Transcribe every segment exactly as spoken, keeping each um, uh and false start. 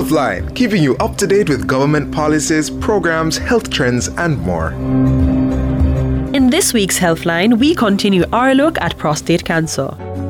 Healthline, keeping you up to date with government policies, programs, health trends, and more. In this week's Healthline, we continue our look at prostate cancer.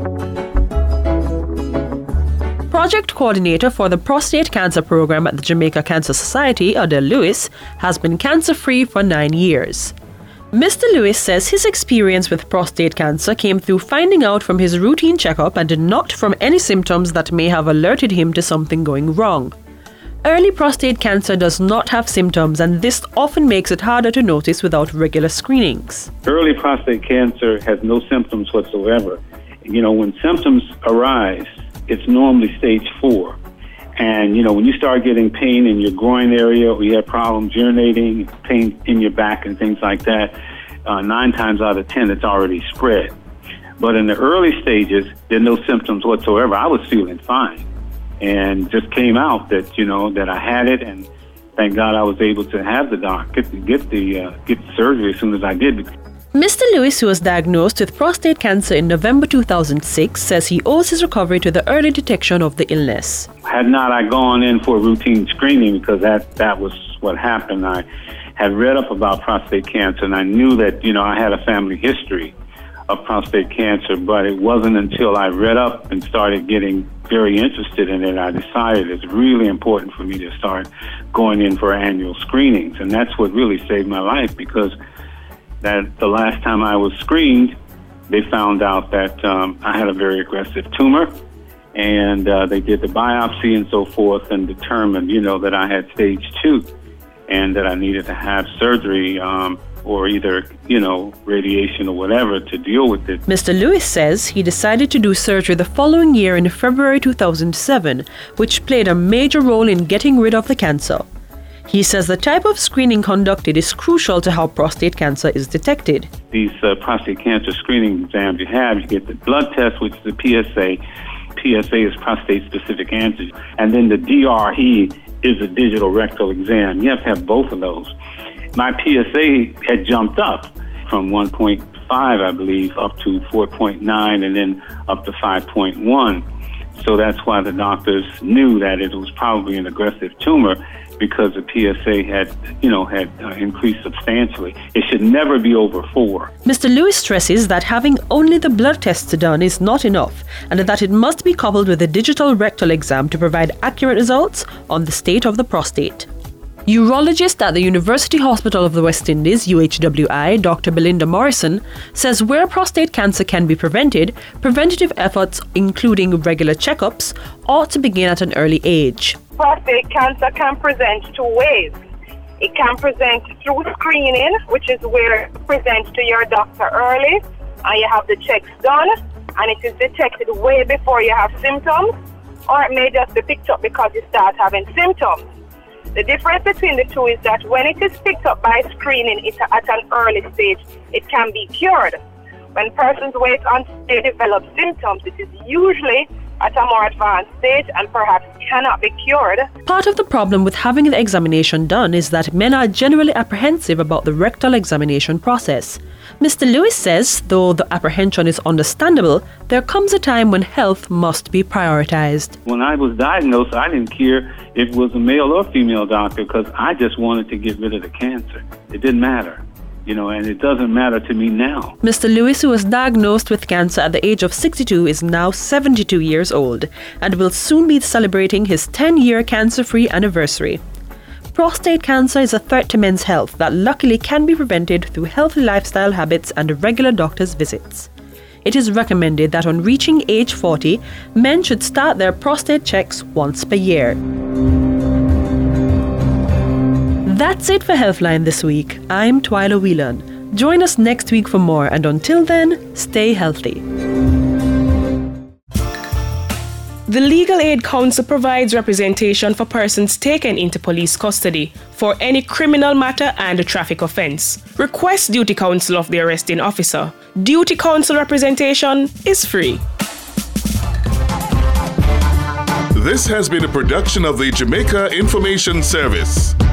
Project coordinator for the prostate cancer program at the Jamaica Cancer Society, Adele Lewis, has been cancer-free for nine years. Mister Lewis says his experience with prostate cancer came through finding out from his routine checkup and not from any symptoms that may have alerted him to something going wrong. Early prostate cancer does not have symptoms, and this often makes it harder to notice without regular screenings. Early prostate cancer has no symptoms whatsoever. You know, when symptoms arise, it's normally stage four. And, you know, when you start getting pain in your groin area or you have problems urinating, pain in your back and things like that, uh, nine times out of ten, it's already spread. But in the early stages, there are no symptoms whatsoever. I was feeling fine and just came out that, you know, that I had it. And thank God I was able to have the doc, get the, get the, uh, get the surgery as soon as I did. Mister Lewis, who was diagnosed with prostate cancer in November two thousand six, says he owes his recovery to the early detection of the illness. Had not I gone in for routine screening, because that, that was what happened, I had read up about prostate cancer, and I knew that, you know, I had a family history of prostate cancer, but it wasn't until I read up and started getting very interested in it, I decided it's really important for me to start going in for annual screenings. And that's what really saved my life, because that the last time I was screened, they found out that um, I had a very aggressive tumor, and uh, they did the biopsy and so forth and determined, you know, that I had stage two and that I needed to have surgery um, or either, you know, radiation or whatever to deal with it. Mister Lewis says he decided to do surgery the following year in February two thousand seven, which played a major role in getting rid of the cancer. He says the type of screening conducted is crucial to how prostate cancer is detected. These uh, prostate cancer screening exams you have, you get the blood test, which is the P S A. P S A is prostate-specific antigen. And then the D R E is a digital rectal exam. You have to have both of those. My P S A had jumped up from one point five, I believe, up to four point nine, and then up to five point one. So that's why the doctors knew that it was probably an aggressive tumor, because the P S A had, you know, had uh, increased substantially. It should never be over four. Mister Lewis stresses that having only the blood tests done is not enough, and that it must be coupled with a digital rectal exam to provide accurate results on the state of the prostate. Urologist at the University Hospital of the West Indies, U H W I, Doctor Belinda Morrison, says where prostate cancer can be prevented, preventative efforts, including regular checkups, ought to begin at an early age. Prostate cancer can present two ways. It can present through screening, which is where you present to your doctor early and you have the checks done, and it is detected way before you have symptoms, or it may just be picked up because you start having symptoms. The difference between the two is that when it is picked up by screening it at an early stage, it can be cured. When persons wait until they develop symptoms, it is usually at a more advanced stage and perhaps cannot be cured. Part of the problem with having the examination done is that men are generally apprehensive about the rectal examination process. Mister Lewis says, though the apprehension is understandable, there comes a time when health must be prioritized. When I was diagnosed, I didn't care if it was a male or female doctor, because I just wanted to get rid of the cancer. It didn't matter. You know, and it doesn't matter to me now. Mister Lewis, who was diagnosed with cancer at the age of sixty-two, is now seventy-two years old and will soon be celebrating his ten-year cancer-free anniversary. Prostate cancer is a threat to men's health that luckily can be prevented through healthy lifestyle habits and regular doctor's visits. It is recommended that on reaching age forty, men should start their prostate checks once per year. That's it for Healthline this week. I'm Twyla Whelan. Join us next week for more, and until then, stay healthy. The Legal Aid Council provides representation for persons taken into police custody for any criminal matter and a traffic offence. Request duty counsel of the arresting officer. Duty counsel representation is free. This has been a production of the Jamaica Information Service.